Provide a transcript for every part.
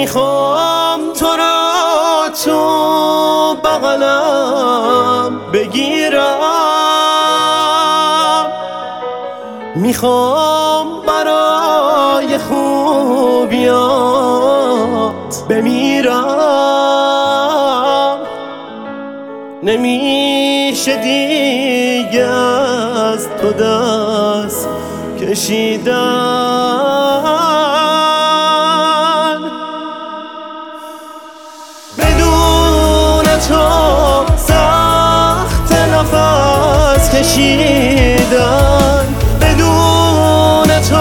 میخوام تو را تو بغلم بگیرم، میخوام برای خوبیات بمیرم. نمیشه دیگه از تو دست کشیدن، بدون تو سخت نفس کشیدن، بدون تو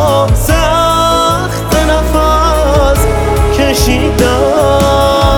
سخت نفس کشیدن.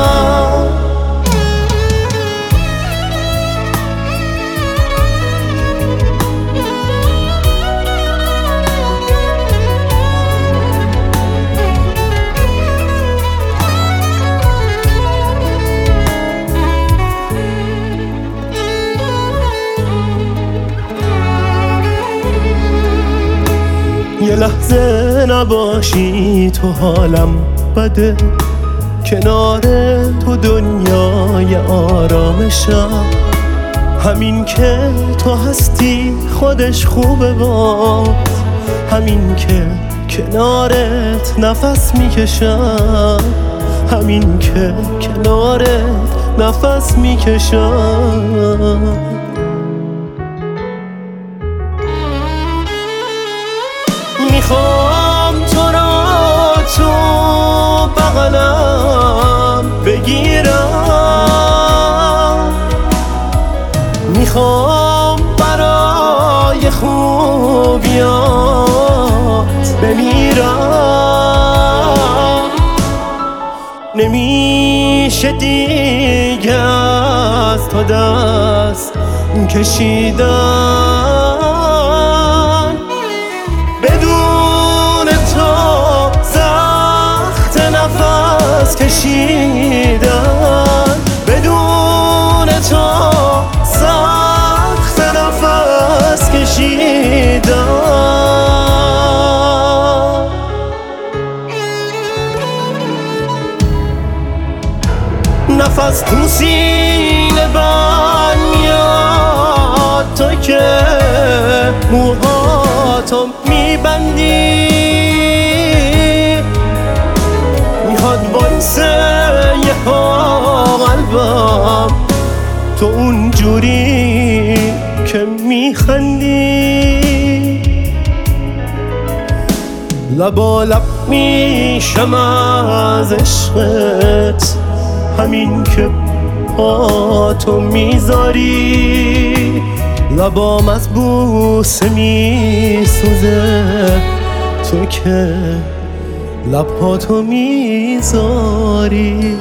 یه لحظه نباشی تو حالم بده، کنار تو دنیای آرامشم. همین که تو هستی خودش خوبه باز، همین که کنارت نفس میکشم، همین که کنارت نفس میکشم. میخوام تو را تو بغلم بگیرم، میخوام برای خوبیات بمیرم. نمیشه دیگه از تو دست کشیدن، بدون تو سخت نفس کشیدن، بدون تو سخت نفس کشیدن. نفس تو سینه بند میاد، تو که موهاتو میبندی، میخواد وایسه یه قلبم تو اونجوری که میخندی. لبا لب میشم از عشقت، همین که پاتو میذاری، لبام از بوسه میسوزه، تو که لباتو میذاری.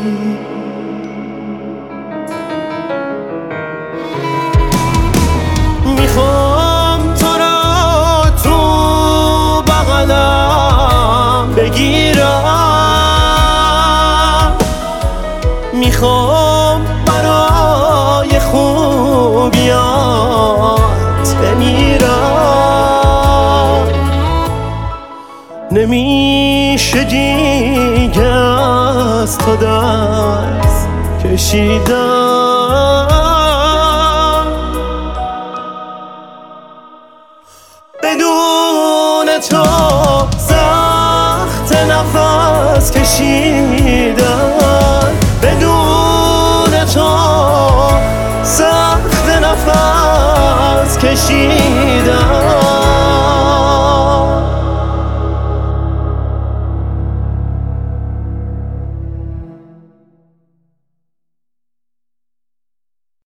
میخوام تو را تو بغلم بگیرم، میخوام برای خوبیات بمیرم. نمیشه دیگه از تو دست کشیدن، بدون تو سخت نفس کشیدن، بدون تو سخت نفس کشیدن.